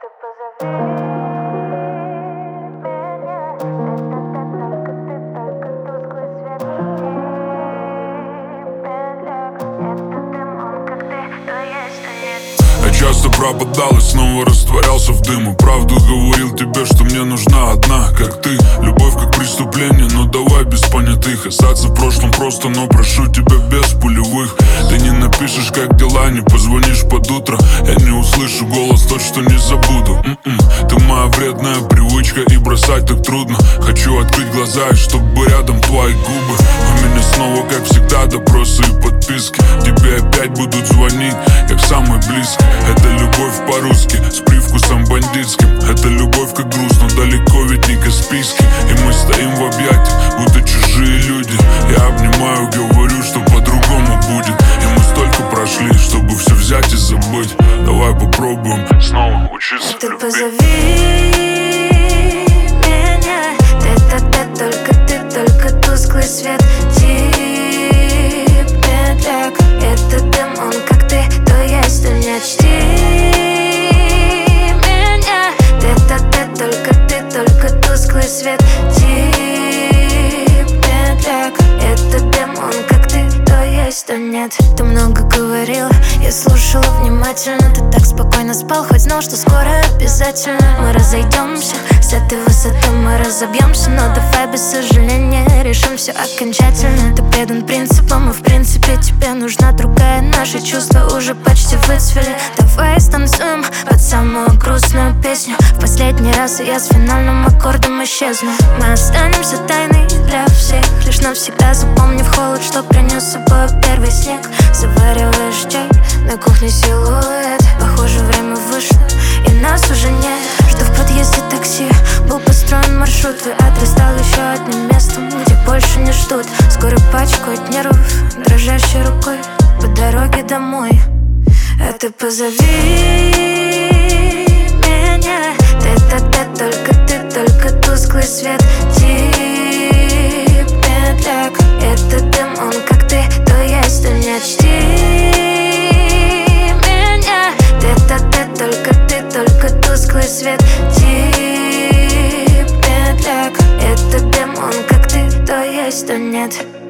ты позови меня. Это тусклый свет. Это дым, он как ты, то есть, то нет. Я часто пропадал и снова растворялся в дыму. Правду говорил тебе, что мне нужна одна, как ты. Любовь как преступление, но давай без понятых. Остаться в прошлом просто, но прошу тебя без пулевых. Ты не напишешь, как дела, не позвонишь под утро. Я не услышу голос, тот, что не забуду. Ты моя вредная привычка, и бросать так трудно. Хочу открыть глаза, и чтобы рядом твои губы. У меня снова, как всегда, допросы и подписки. Тебе опять будут звонить, как самый близкий. Это любовь по-русски, с привкусом бандитским. Это любовь как груз, но далеко ведь не Каспийский. И мы стоим в объятиях, будто чужие люди. Я обнимаю, говорю, что по-другому будет. И мы столько прошли, чтобы все взять и забыть. Давай попробуем снова учиться Ты любить. позови меня. Только тусклый свет. Тебе так. Это дым, он как ты, то есть, то нет. Чти меня. Только тусклый свет. Тебе так. Это дым, он как ты, то есть, то нет. Ты много говорила, я слушала внимательно. Ты так спокойно спал, хоть знал, что скоро обязательно мы разойдемся. С этой высоты мы разобьемся, но давай без сожаления решим все окончательно. Ты предан принципам, и в принципе тебе нужна другая. Наши чувства уже почти выцвели. Давай станцуем под самую грустную песню. В последний раз я с финальным аккордом исчезну. Мы останемся тайной для всех, лишь навсегда запомнив холод, что принес с собой первый снег. Завариваешь чай, на кухне силуэт. Похоже, время вышло, и нас уже нет. Что в подъезде такси был построен маршрут. Твой адрес стал еще одним местом, где больше не ждут. Скоро пачку от нервов, дрожащей рукой по дороге домой. А ты позови меня. Только тусклый свет. Тебе так. Это дым, он как ты, то есть, то нет. Чти меня. Только тусклый свет. Тебе так. Это дым, он как ты, то есть, то нет.